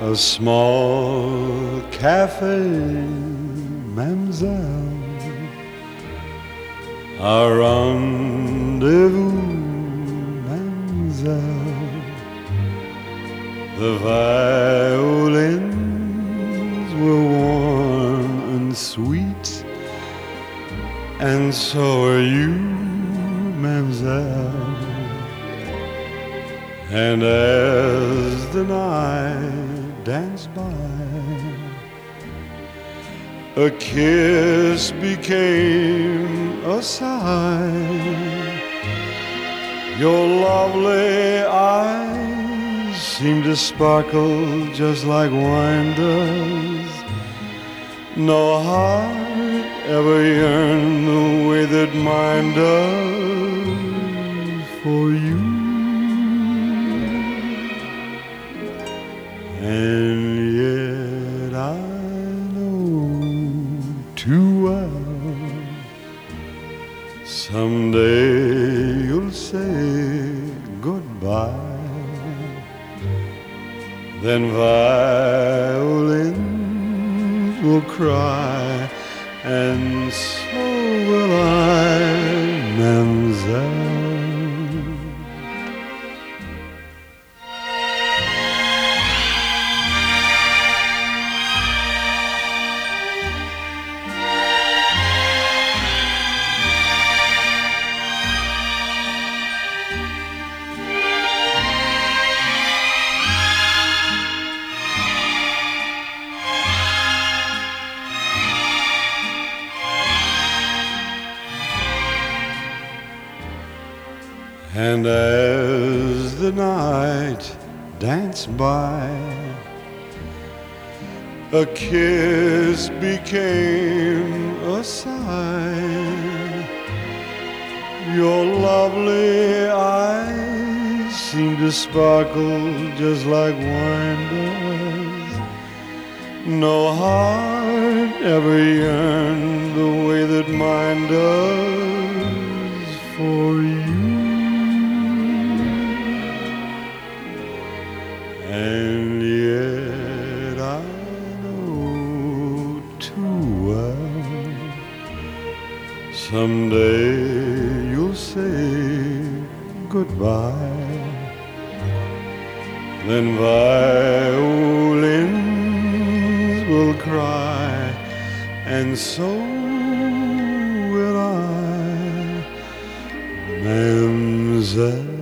a small cafe, mademoiselle, a rendezvous, mademoiselle. The violins were warm and sweet, and so are you, mademoiselle. And as the night danced by, a kiss became a sigh. Your lovely eyes seemed to sparkle just like wine does. No heart ever yearned the way that mine does for you. And yet I know too well, someday you'll say goodbye. Then violins will cry, and so will I, mademoiselle. And as the night danced by, a kiss became a sigh. Your lovely eyes seemed to sparkle just like wine does. No heart ever yearned the way that mine does for you. And yet I know too well, someday you'll say goodbye. Then violins will cry, and so will I, mademoiselle.